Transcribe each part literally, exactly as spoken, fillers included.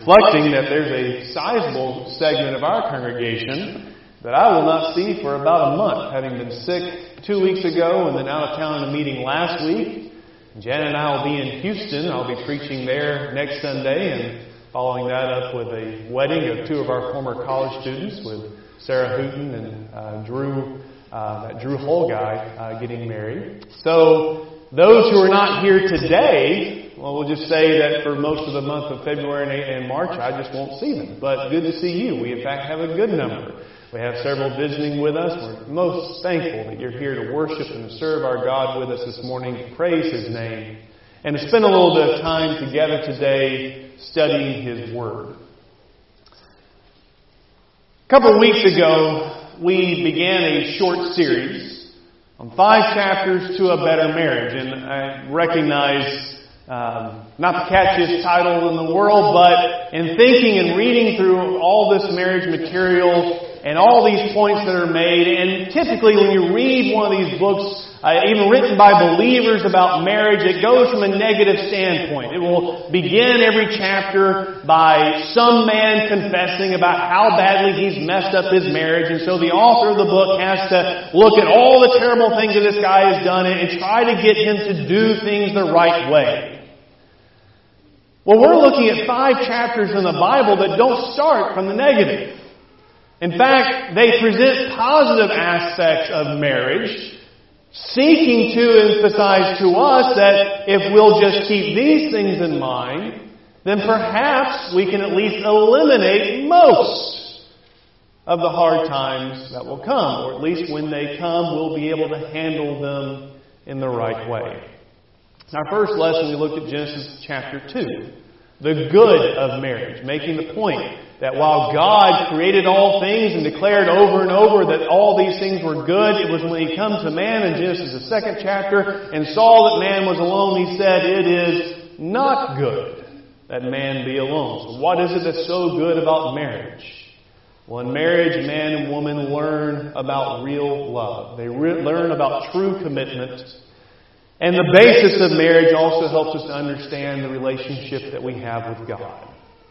reflecting that there's a sizable segment of our congregation that I will not see for about a month, having been sick two weeks ago and then out of town in a meeting last week. Jan and I will be in Houston. I'll be preaching there next Sunday and following that up with a wedding of two of our former college students with Sarah Hooten and uh, Drew, uh, that Drew Hull guy uh, getting married. So those who are not here today, well, we'll just say that for most of the month of February and March, I just won't see them. But good to see you. We, in fact, have a good number. We have several visiting with us. We're most thankful that you're here to worship and to serve our God with us this morning, to praise His name, and to spend a little bit of time together today studying His Word. A couple of weeks ago, we began a short series on five chapters to a better marriage. And I recognize, um, not the catchiest title in the world, but in thinking and reading through all this marriage material and all these points that are made, and typically when you read one of these books, uh, even written by believers about marriage, it goes from a negative standpoint. It will begin every chapter by some man confessing about how badly he's messed up his marriage, and so the author of the book has to look at all the terrible things that this guy has done and try to get him to do things the right way. Well, we're looking at five chapters in the Bible that don't start from the negative. In fact, they present positive aspects of marriage, seeking to emphasize to us that if we'll just keep these things in mind, then perhaps we can at least eliminate most of the hard times that will come. Or at least when they come, we'll be able to handle them in the right way. In our first lesson, we looked at Genesis chapter two, the good of marriage, making the point that while God created all things and declared over and over that all these things were good, it was when He comes to man in Genesis, the second chapter, and saw that man was alone, He said, it is not good that man be alone. So what is it that's so good about marriage? Well, in marriage, man and woman learn about real love. They re- learn about true commitment. And the basis of marriage also helps us to understand the relationship that we have with God.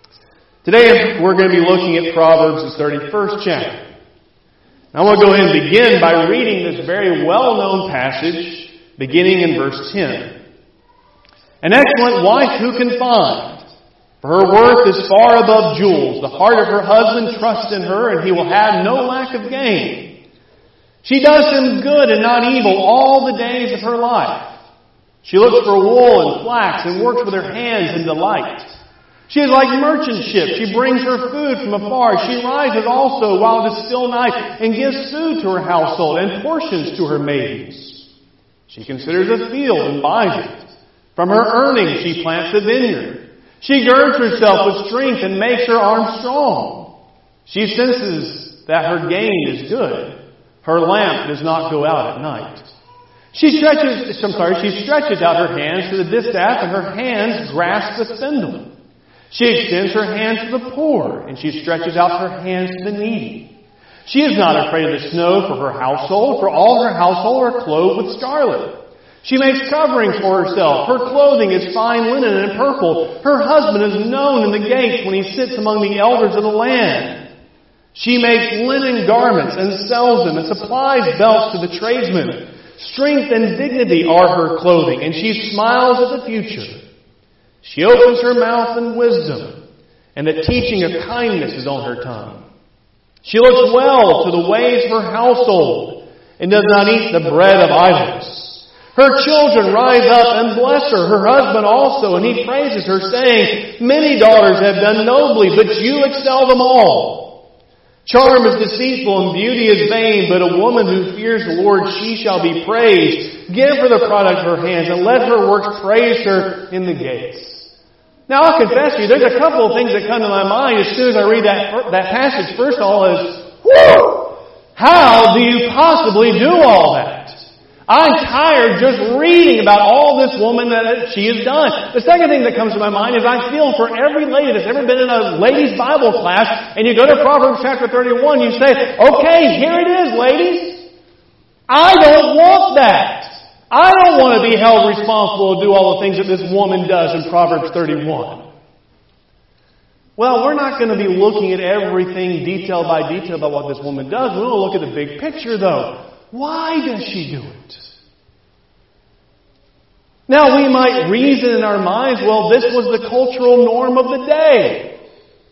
Today we're going to be looking at Proverbs, the thirty-first chapter. Now I want to go ahead and begin by reading this very well-known passage, beginning in verse ten. An excellent wife who can find? For her worth is far above jewels. The heart of her husband trusts in her, and he will have no lack of gain. She does him good and not evil all the days of her life. She looks for wool and flax and works with her hands in delight. She is like merchant ship. She brings her food from afar. She rises also while it is still night and gives food to her household and portions to her maidens. She considers a field and buys it. From her earnings she plants a vineyard. She girds herself with strength and makes her arms strong. She senses that her gain is good. Her lamp does not go out at night. She stretches, I'm sorry, she stretches out her hands to the distaff, and her hands grasp the spindle. She extends her hand to the poor, and she stretches out her hands to the needy. She is not afraid of the snow for her household, for all her household are clothed with scarlet. She makes coverings for herself. Her clothing is fine linen and purple. Her husband is known in the gates when he sits among the elders of the land. She makes linen garments and sells them, and supplies belts to the tradesmen. Strength and dignity are her clothing, and she smiles at the future. She opens her mouth in wisdom, and the teaching of kindness is on her tongue. She looks well to the ways of her household, and does not eat the bread of idleness. Her children rise up and bless her, her husband also, and he praises her, saying, many daughters have done nobly, but you excel them all. Charm is deceitful and beauty is vain, but a woman who fears the Lord, she shall be praised. Give her the product of her hands, and let her works praise her in the gates. Now, I'll confess to you, there's a couple of things that come to my mind as soon as I read that, that passage. First of all is, whew! How do you possibly do all that? I'm tired just reading about all this woman that she has done. The second thing that comes to my mind is I feel for every lady that's ever been in a ladies' Bible class, and you go to Proverbs chapter thirty-one, you say, okay, here it is, ladies. I don't want that. I don't want to be held responsible to do all the things that this woman does in Proverbs thirty-one. Well, we're not going to be looking at everything detail by detail about what this woman does. We want to look at the big picture, though. Why does she do it? Now, we might reason in our minds, well, this was the cultural norm of the day.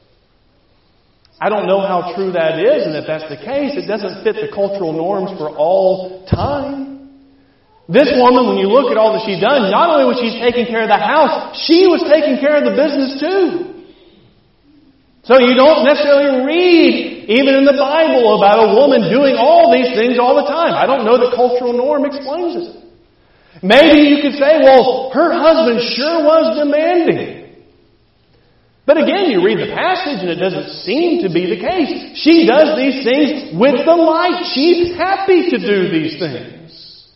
I don't know how true that is, and if that's the case, it doesn't fit the cultural norms for all time. This woman, when you look at all that she's done, not only was she taking care of the house, she was taking care of the business too. So you don't necessarily read, even in the Bible, about a woman doing all these things all the time. I don't know the cultural norm explains it. Maybe you could say, well, her husband sure was demanding. But again, you read the passage and it doesn't seem to be the case. She does these things with delight. She's happy to do these things.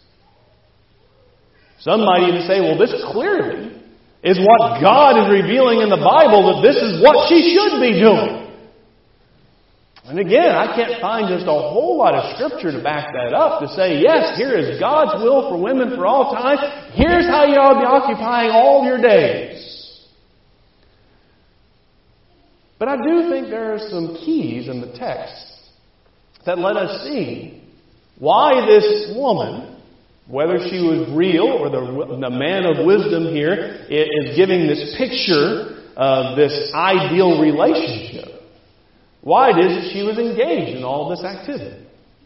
Some might even say, well, this clearly is what God is revealing in the Bible, that this is what she should be doing. And again, I can't find just a whole lot of Scripture to back that up, to say, yes, here is God's will for women for all time. Here's how you ought to be occupying all your days. But I do think there are some keys in the text that let us see why this woman, whether she was real or the, the man of wisdom here, is giving this picture of this ideal relationship. Why it is that she was engaged in all this activity.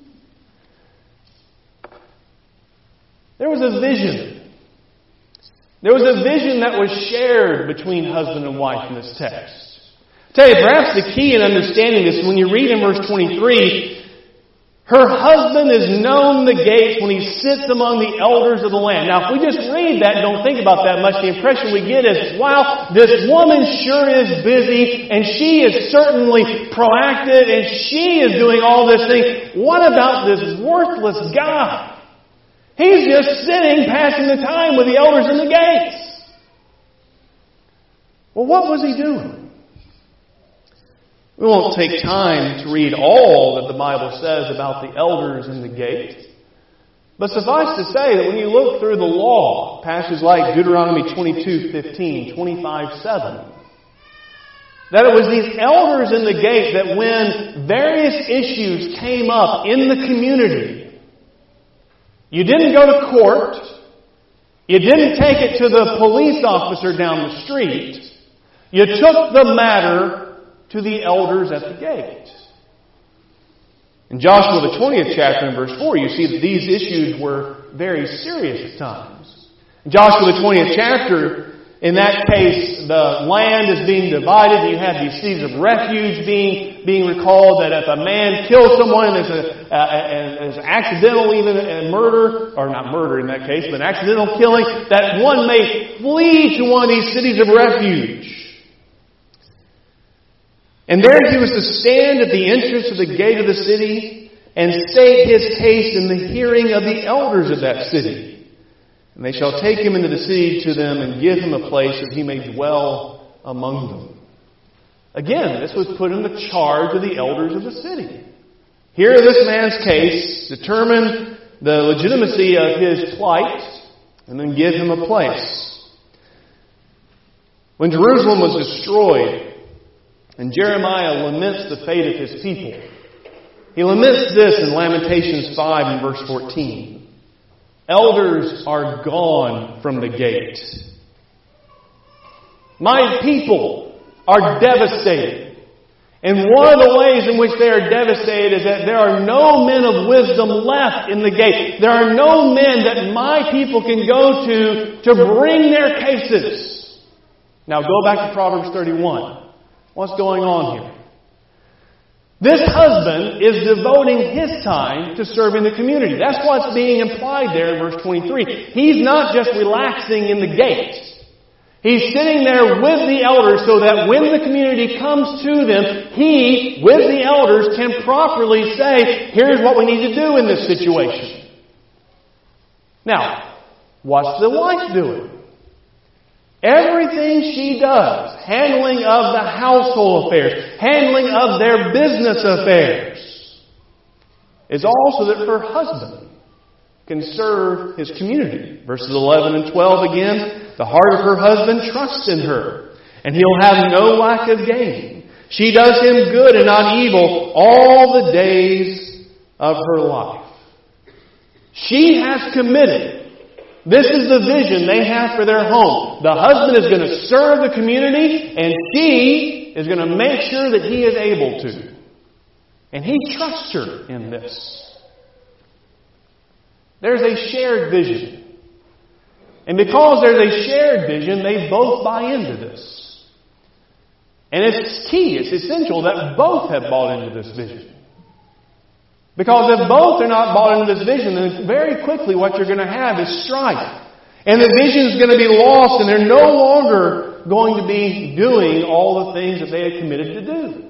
There was a vision. There was a vision that was shared between husband and wife in this text. I tell you, perhaps the key in understanding this, when you read in verse twenty-three, her husband is known the gates when he sits among the elders of the land. Now, if we just read that and don't think about that much, the impression we get is, wow, this woman sure is busy, and she is certainly proactive, and she is doing all this thing. What about this worthless guy? He's just sitting, passing the time with the elders in the gates. Well, what was he doing? We won't take time to read all that the Bible says about the elders in the gate. But suffice to say that when you look through the law, passages like Deuteronomy twenty-two fifteen, twenty-five seven, that it was these elders in the gate that when various issues came up in the community, you didn't go to court, you didn't take it to the police officer down the street, you took the matter to the elders at the gate. In Joshua the twentieth chapter and verse four, you see that these issues were very serious at times. In Joshua the twentieth chapter, in that case, the land is being divided. You have these cities of refuge being being recalled, that if a man kills someone and there's a, a, a, a accidental even a murder, or not murder in that case, but an accidental killing, that one may flee to one of these cities of refuge. And there he was to stand at the entrance of the gate of the city and state his case in the hearing of the elders of that city. And they shall take him into the city to them and give him a place that he may dwell among them. Again, this was put in the charge of the elders of the city. Hear this man's case, determine the legitimacy of his plight, and then give him a place. When Jerusalem was destroyed, and Jeremiah laments the fate of his people, he laments this in Lamentations five and verse fourteen. Elders are gone from the gate. My people are devastated. And one of the ways in which they are devastated is that there are no men of wisdom left in the gate. There are no men that my people can go to to bring their cases. Now go back to Proverbs thirty-one. What's going on here? This husband is devoting his time to serving the community. That's what's being implied there in verse twenty-three. He's not just relaxing in the gate. He's sitting there with the elders so that when the community comes to them, he, with the elders, can properly say, here's what we need to do in this situation. Now, what's the wife doing? Everything she does, handling of the household affairs, handling of their business affairs, is also that her husband can serve his community. Verses eleven and twelve again, the heart of her husband trusts in her, and he'll have no lack of gain. She does him good and not evil all the days of her life. She has committed. This is the vision they have for their home. The husband is going to serve the community, and she is going to make sure that he is able to. And he trusts her in this. There's a shared vision. And because there's a shared vision, they both buy into this. And it's key, it's essential that both have bought into this vision. Because if both are not bought into this vision, then very quickly what you're going to have is strife. And the vision is going to be lost, and they're no longer going to be doing all the things that they had committed to do.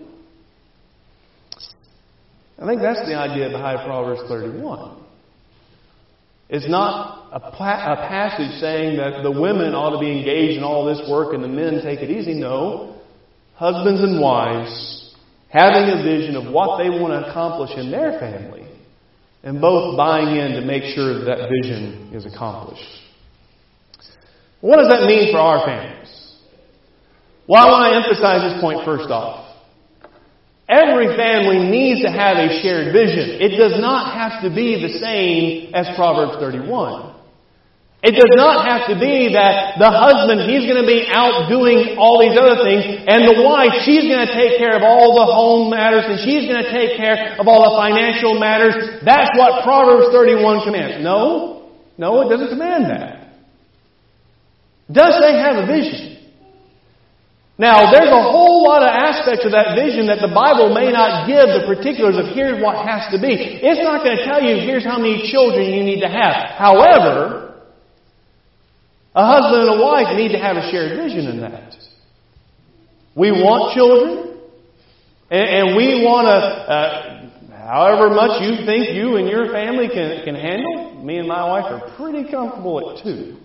I think that's the idea behind Proverbs thirty-one. It's not a, pa- a passage saying that the women ought to be engaged in all this work and the men take it easy. No. Husbands and wives having a vision of what they want to accomplish in their family and both buying in to make sure that that vision is accomplished. What does that mean for our families? Well, I want to emphasize this point first off. Every family needs to have a shared vision. It does not have to be the same as Proverbs thirty-one. It does not have to be that the husband, he's going to be out doing all these other things, and the wife, she's going to take care of all the home matters, and she's going to take care of all the financial matters. That's what Proverbs thirty-one commands. No, no, it doesn't command that. Does they have a vision? Now, there's a whole lot of aspects of that vision that the Bible may not give the particulars of here's what has to be. It's not going to tell you here's how many children you need to have. However, a husband and a wife need to have a shared vision in that. We want children, and, and we want to, uh, however much you think you and your family can, can handle, me and my wife are pretty comfortable at two.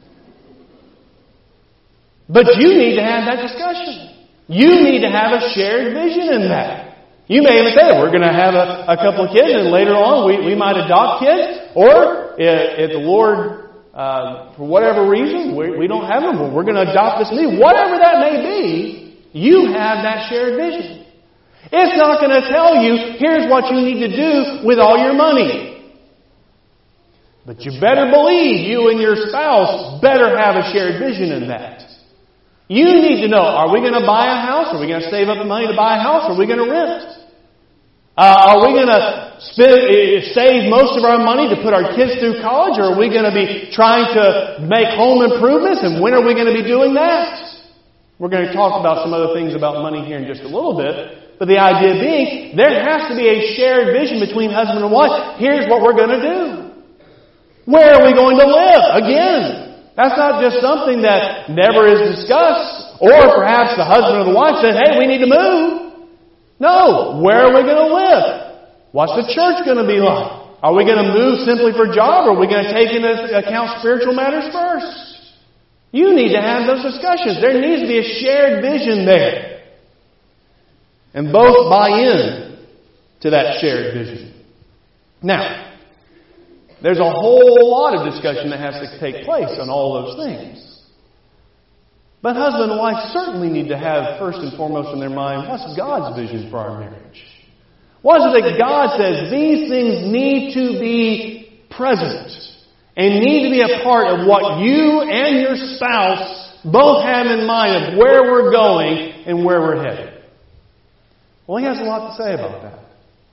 But you need to have that discussion. You need to have a shared vision in that. You may even say, we're going to have a, a couple of kids, and later on we, we might adopt kids. Or if, if the Lord, uh, for whatever reason, we, we don't have them, well, we're going to adopt this baby. Whatever that may be, you have that shared vision. It's not going to tell you, here's what you need to do with all your money. But you better believe you and your spouse better have a shared vision in that. You need to know, are we going to buy a house? Are we going to save up the money to buy a house? Or are we going to rent? Uh, are we going to spend, save most of our money to put our kids through college? Or are we going to be trying to make home improvements? And when are we going to be doing that? We're going to talk about some other things about money here in just a little bit. But the idea being, there has to be a shared vision between husband and wife. Here's what we're going to do. Where are we going to live? Again. That's not just something that never is discussed. Or perhaps the husband or the wife says, hey, we need to move. No. Where are we going to live? What's the church going to be like? Are we going to move simply for job, or are we going to take into account spiritual matters first? You need to have those discussions. There needs to be a shared vision there. And both buy in to that shared vision. Now, there's a whole lot of discussion that has to take place on all those things. But husband and wife certainly need to have first and foremost in their mind, what's God's vision for our marriage? What is it that God says these things need to be present and need to be a part of what you and your spouse both have in mind of where we're going and where we're headed? Well, he has a lot to say about that.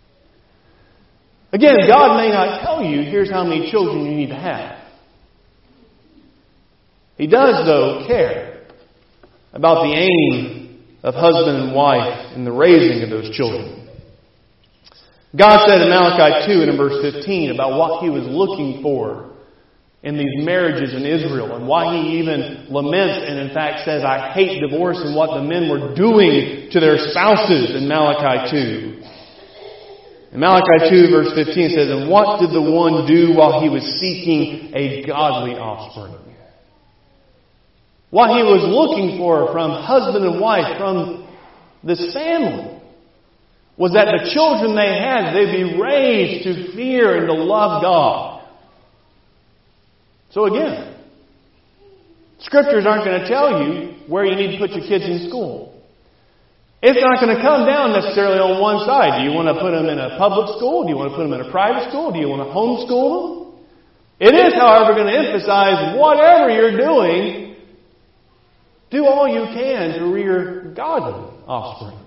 Again, God may not tell you, here's how many children you need to have. He does, though, care about the aim of husband and wife in the raising of those children. God said in Malachi two and in verse fifteen about what He was looking for in these marriages in Israel, and why He even laments and in fact says, I hate divorce, and what the men were doing to their spouses in Malachi two. In Malachi two, verse fifteen, it says, and what did the one do while he was seeking a godly offspring? What he was looking for from husband and wife, from this family, was that the children they had, they'd be raised to fear and to love God. So again, Scriptures aren't going to tell you where you need to put your kids in school. It's not going to come down necessarily on one side. Do you want to put them in a public school? Do you want to put them in a private school? Do you want to homeschool them? It is, however, going to emphasize whatever you're doing, do all you can to rear godly offspring.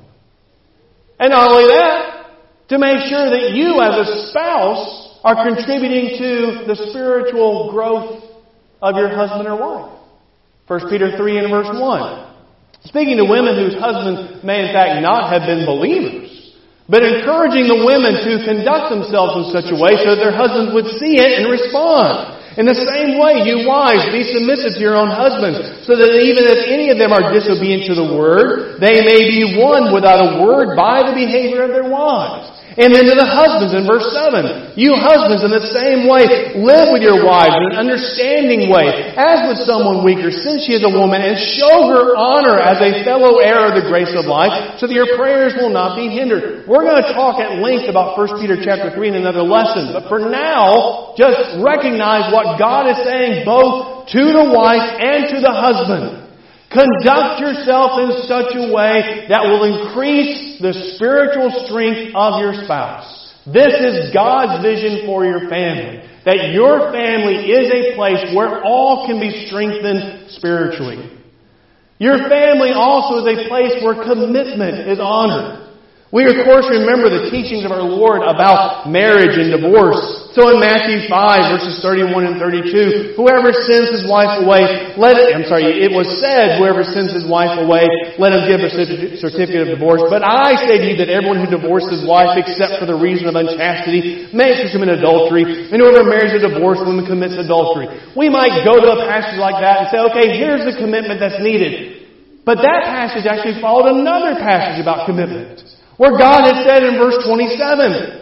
And not only that, to make sure that you as a spouse are contributing to the spiritual growth of your husband or wife. First Peter three and verse one. Speaking to women whose husbands may in fact not have been believers, but encouraging the women to conduct themselves in such a way so that their husbands would see it and respond. In the same way, you wives, be submissive to your own husbands, so that even if any of them are disobedient to the word, they may be won without a word by the behavior of their wives. And then to the husbands in verse seven. You husbands in the same way live with your wives in an understanding way, as with someone weaker, since she is a woman, and show her honor as a fellow heir of the grace of life, so that your prayers will not be hindered. We're going to talk at length about First Peter chapter three in another lesson. But for now, just recognize what God is saying both to the wife and to the husband. Conduct yourself in such a way that will increase the spiritual strength of your spouse. This is God's vision for your family. That your family is a place where all can be strengthened spiritually. Your family also is a place where commitment is honored. We, of course, remember the teachings of our Lord about marriage and divorce. So in Matthew five, verses thirty-one and thirty-two, whoever sends his wife away, let it, I'm sorry, it was said, whoever sends his wife away, let him give a certificate of divorce. But I say to you that everyone who divorces his wife, except for the reason of unchastity, makes her commit adultery, and whoever marries a divorced woman commits adultery. We might go to a passage like that and say, okay, here's the commitment that's needed. But that passage actually followed another passage about commitment, where God had said in verse twenty-seven,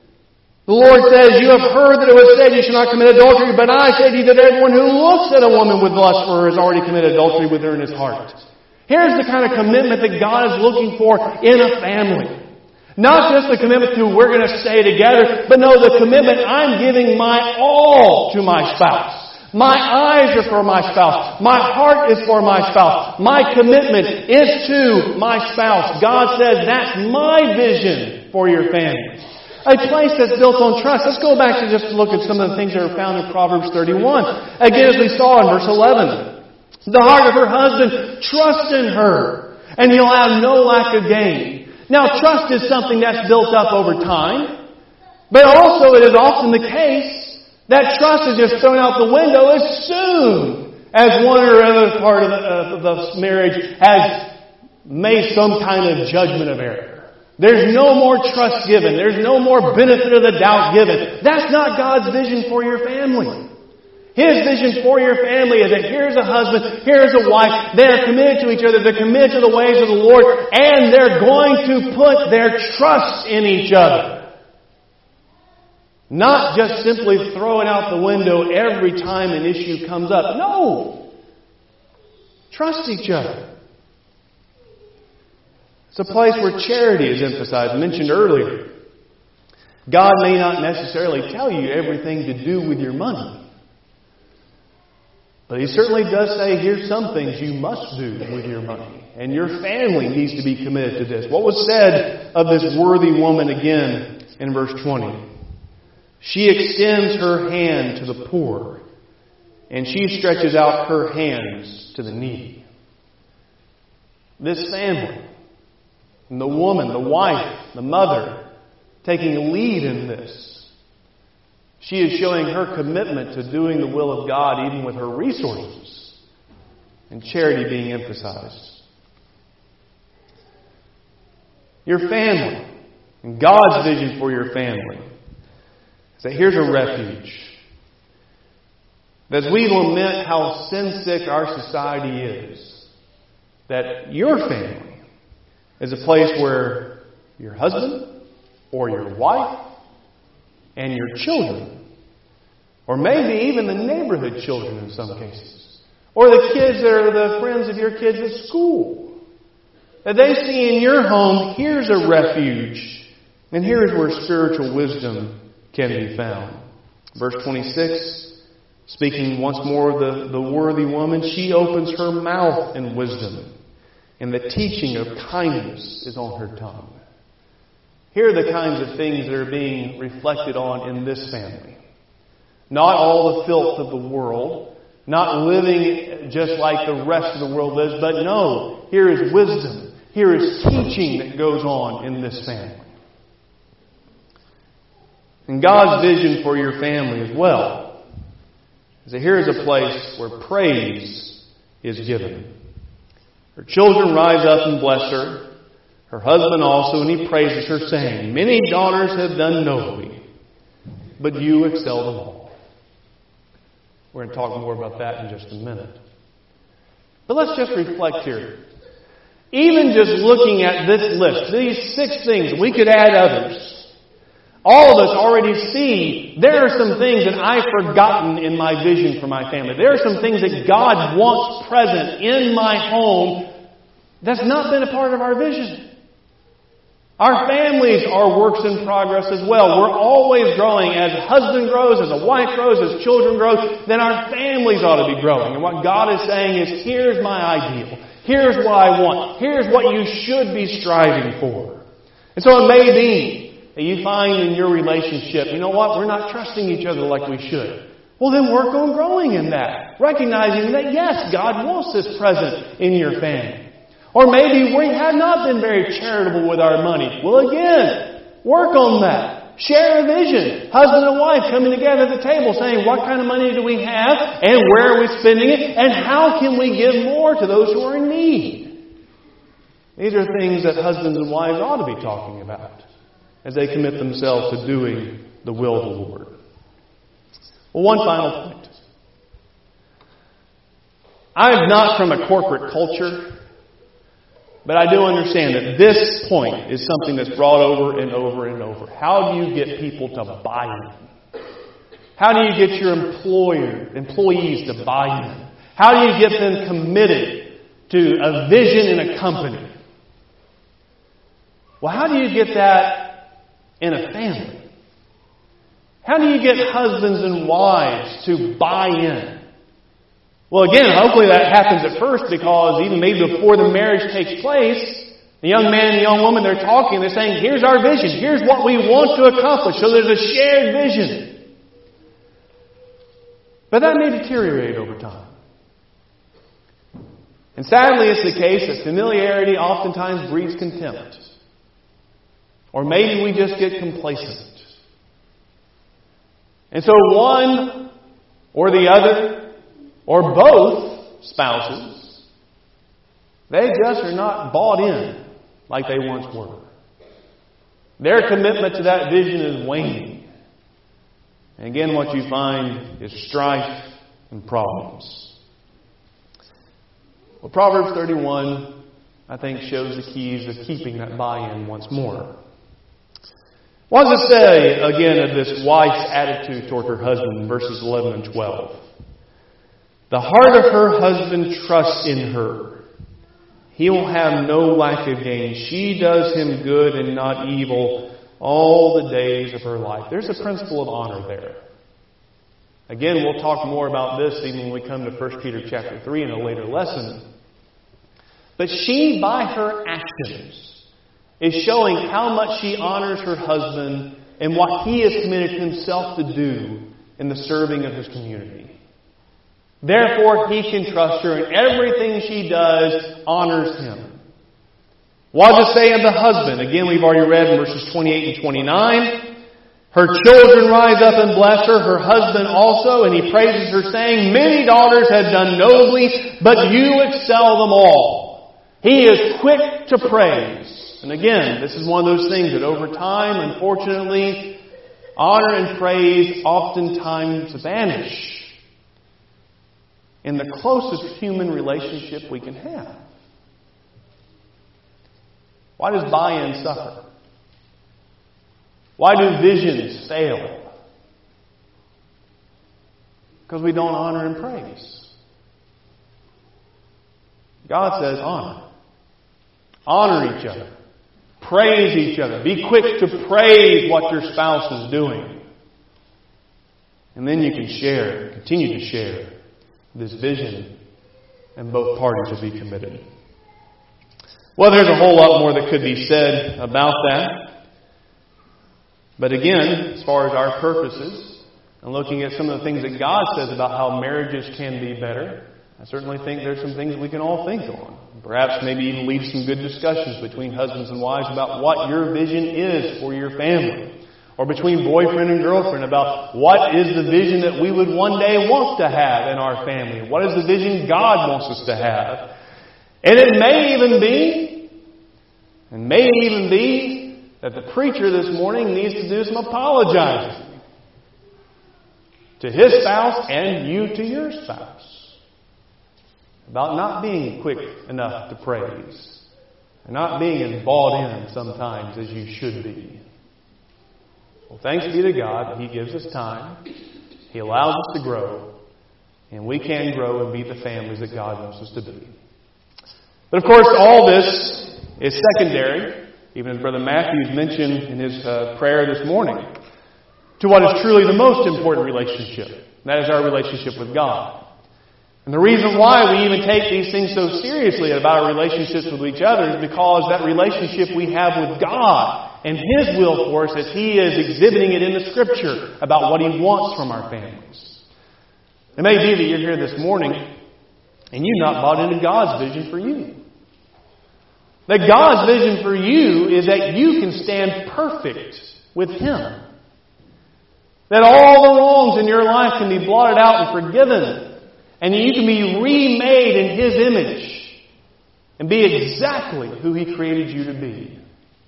the Lord says, you have heard that it was said, you shall not commit adultery, but I say to you that everyone who looks at a woman with lust for her has already committed adultery with her in his heart. Here's the kind of commitment that God is looking for in a family. Not just the commitment to we're going to stay together, but no, the commitment I'm giving my all to my spouse. My eyes are for my spouse. My heart is for my spouse. My commitment is to my spouse. God says that's my vision for your family. A place that's built on trust. Let's go back to just look at some of the things that are found in Proverbs thirty-one. Again, as we saw in verse eleven. The heart of her husband, trust in her, and he'll have no lack of gain. Now, trust is something that's built up over time, but also it is often the case that trust is just thrown out the window as soon as one or other part of the, of the marriage has made some kind of judgment of error. There's no more trust given. There's no more benefit of the doubt given. That's not God's vision for your family. His vision for your family is that here's a husband, here's a wife. They're committed to each other. They're committed to the ways of the Lord. And they're going to put their trust in each other. Not just simply throw it out the window every time an issue comes up. No! Trust each other. It's a place where charity is emphasized, mentioned earlier. God may not necessarily tell you everything to do with your money. But He certainly does say, here's some things you must do with your money. And your family needs to be committed to this. What was said of this worthy woman again in verse twenty? She extends her hand to the poor, and she stretches out her hands to the needy. This family, and the woman, the wife, the mother, taking a lead in this. She is showing her commitment to doing the will of God even with her resources. And charity being emphasized. Your family, and God's vision for your family, is that here's a refuge. As we lament how sin-sick our society is, that your family is a place where your husband or your wife and your children, or maybe even the neighborhood children in some cases, or the kids that are the friends of your kids at school, that they see in your home, here's a refuge, and here's where spiritual wisdom can be found. Verse twenty-six, speaking once more of the, the worthy woman, she opens her mouth in wisdom. and the teaching of kindness is on her tongue. Here are the kinds of things that are being reflected on in this family. Not all the filth of the world, not living just like the rest of the world lives, but no, here is wisdom. Here is teaching that goes on in this family. And God's vision for your family as well is that here is a place where praise is given. Her children rise up and bless her, her husband also, and he praises her, saying, "Many daughters have done nobly, but you excel them all." We're going to talk more about that in just a minute. But let's just reflect here. Even just looking at this list, these six things, we could add others. All of us already see there are some things that I've forgotten in my vision for my family. There are some things that God wants present in my home that's not been a part of our vision. Our families are works in progress as well. We're always growing. As a husband grows, as a wife grows, as children grow, then our families ought to be growing. And what God is saying is, here's my ideal. Here's what I want. Here's what you should be striving for. And so it may be that you find in your relationship, you know what, we're not trusting each other like we should. Well, then work on growing in that. Recognizing that, yes, God wants this present in your family. Or maybe we have not been very charitable with our money. Well, again, work on that. Share a vision. Husband and wife coming together at the table saying, what kind of money do we have? And where are we spending it? And how can we give more to those who are in need? These are things that husbands and wives ought to be talking about as they commit themselves to doing the will of the Lord. Well, one final point. I'm not from a corporate culture, but I do understand that this point is something that's brought over and over and over. How do you get people to buy in? How do you get your employer, employees to buy in? How do you get them committed to a vision in a company? Well, how do you get that in a family? How do you get husbands and wives to buy in? Well, again, hopefully that happens at first, because even maybe before the marriage takes place, the young man and the young woman, they're talking, they're saying, here's our vision, here's what we want to accomplish. So there's a shared vision. But that may deteriorate over time. And sadly, it's the case that familiarity oftentimes breeds contempt. Or maybe we just get complacent. And so one or the other, or both spouses, they just are not bought in like they once were. Their commitment to that vision is waning. And again, what you find is strife and problems. Well, Proverbs thirty-one, I think, shows the keys of keeping that buy-in once more. What does it say, again, of this wife's attitude toward her husband in verses eleven and twelve? The heart of her husband trusts in her. He will have no lack of gain. She does him good and not evil all the days of her life. There's a principle of honor there. Again, we'll talk more about this even when we come to First Peter chapter three in a later lesson. But she, by her actions, is showing how much she honors her husband and what he has committed himself to do in the serving of his community. Therefore, he can trust her, and everything she does honors him. What does it say of the husband? Again, we've already read in verses twenty-eight and twenty-nine. Her children rise up and bless her, her husband also, and he praises her, saying, many daughters have done nobly, but you excel them all. He is quick to praise. And again, this is one of those things that over time, unfortunately, honor and praise oftentimes vanish in the closest human relationship we can have. Why does buy-in suffer? Why do visions fail? Because we don't honor and praise. God says honor. Honor each other. Praise each other. Be quick to praise what your spouse is doing. And then you can share, continue to share this vision, and both parties will be committed. Well, there's a whole lot more that could be said about that. But again, as far as our purposes, and looking at some of the things that God says about how marriages can be better, I certainly think there's some things we can all think on. Perhaps maybe even lead some good discussions between husbands and wives about what your vision is for your family. Or between boyfriend and girlfriend about what is the vision that we would one day want to have in our family. What is the vision God wants us to have. And it may even be, and may even be, that the preacher this morning needs to do some apologizing to his spouse and you to your spouse about not being quick enough to praise and not being as bought in sometimes as you should be. Well, thanks be to God, He gives us time. He allows us to grow. And we can grow and be the families that God wants us to be. But of course, all this is secondary, even as Brother Matthews mentioned in his uh, prayer this morning, to what is truly the most important relationship. And that is our relationship with God. And the reason why we even take these things so seriously about our relationships with each other is because that relationship we have with God and His will for us as He is exhibiting it in the Scripture about what He wants from our families. It may be that you're here this morning and you've not bought into God's vision for you. That God's vision for you is that you can stand perfect with Him. That all the wrongs in your life can be blotted out and forgiven. And you can be remade in His image and be exactly who He created you to be.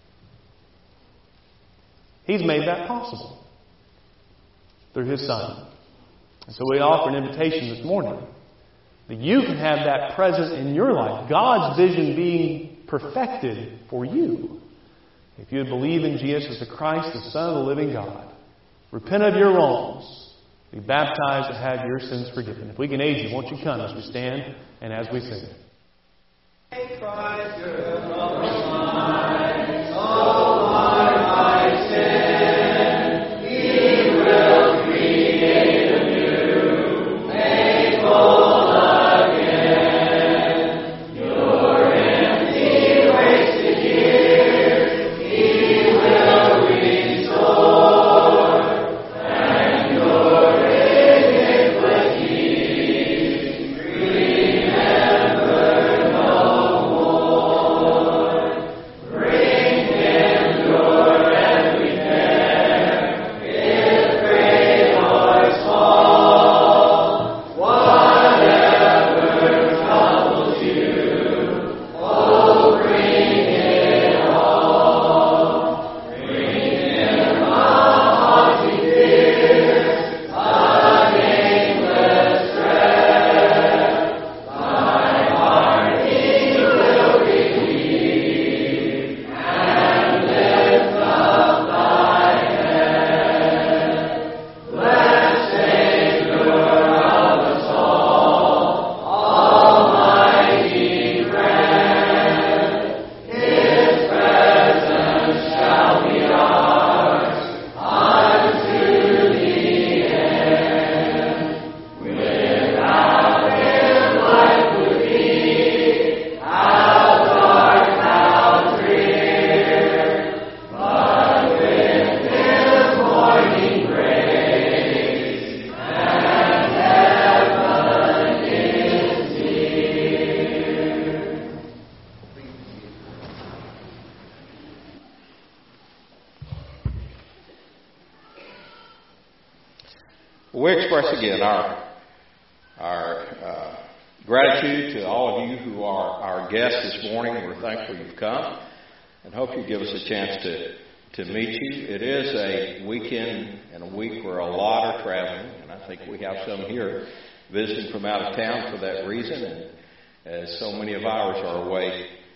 He's made that possible through His Son. And so we offer an invitation this morning that you can have that present in your life. God's vision being perfected for you. If you would believe in Jesus the Christ, the Son of the living God, repent of your wrongs, be baptized and have your sins forgiven. If we can aid you, won't you come as we stand and as we sing? Christ, your compromise, all my sin, He will create anew, make whole again. Your empty, wasted years, He will restore, and your We express again our our uh, gratitude to all of you who are our guests this morning. We're thankful you've come and hope you give us a chance to, to meet you. It is a weekend and a week where a lot are traveling, and I think we have some here visiting from out of town for that reason, and as so many of ours are away